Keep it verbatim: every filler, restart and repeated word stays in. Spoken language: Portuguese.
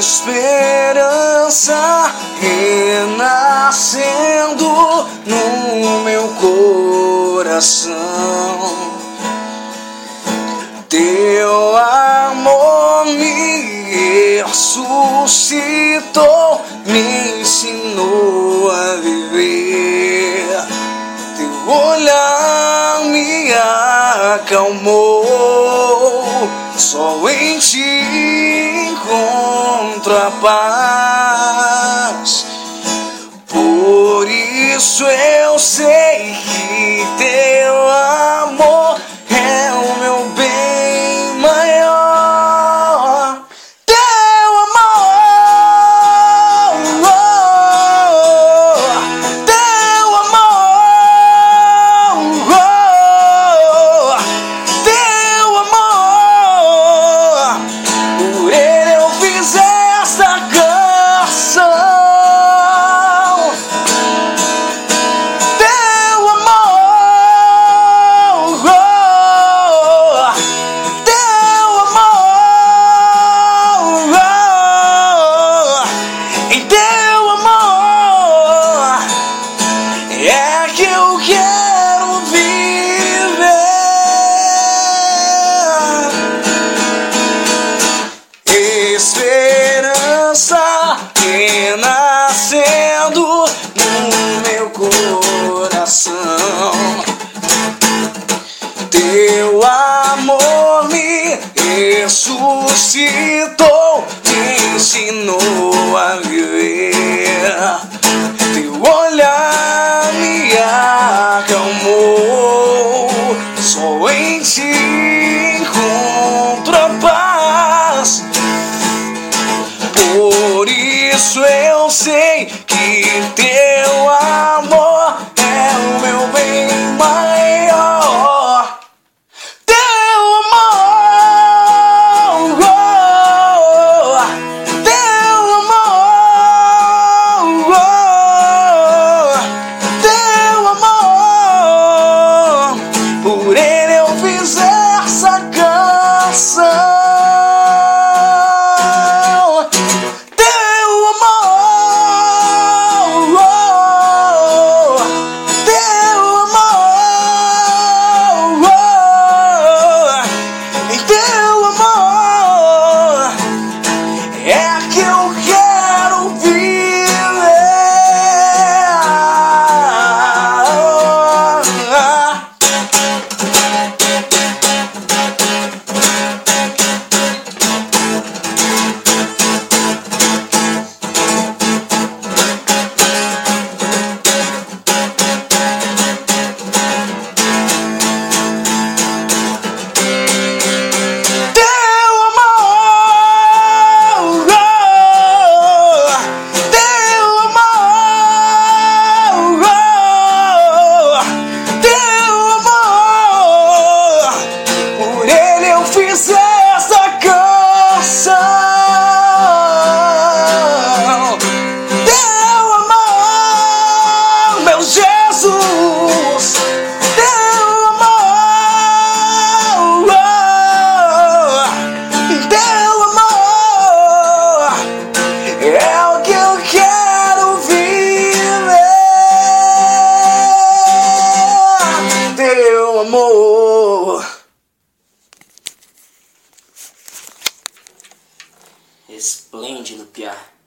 esperança renascendo no meu coração. Teu amor me ressuscitou, me ensinou a viver. Teu olhar me acalmou, só em ti encontro a paz. Por isso eu sei que teu amor é o meu bem maior. Teu amor, teu amor, teu amor. Por ele eu fiz essa canção. Teu amor, teu amor, em teu amor é que eu quero viver. Esperança renascendo no meu coração. Teu amor me ressuscitou, me ensinou a viver. Teu olhar me acalmou, só em ti encontro a paz. Por isso eu sei que teu amor é o meu bem maior. Teu amor, teu amor, teu amor. Por ele eu fiz essa canção. Amor. Esplêndido, piá.